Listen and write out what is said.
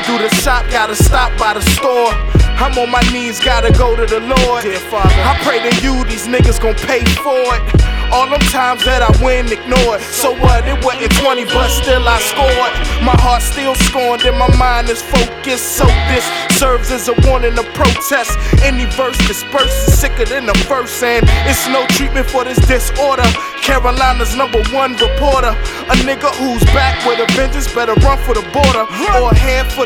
do the shop, gotta stop by the store. I'm on my knees, gotta go to the Lord. Dear Father, I pray to you, these niggas gon' pay for it. All them times that I win, ignored. So what, it wasn't 20, but still I scored. My heart still scorned and my mind is focused. So this serves as a warning to protest. Any verse disperses sicker than the first. And it's no treatment for this disorder. Carolina's #1 reporter. A nigga who's back with a vengeance better run for the border. Or head for the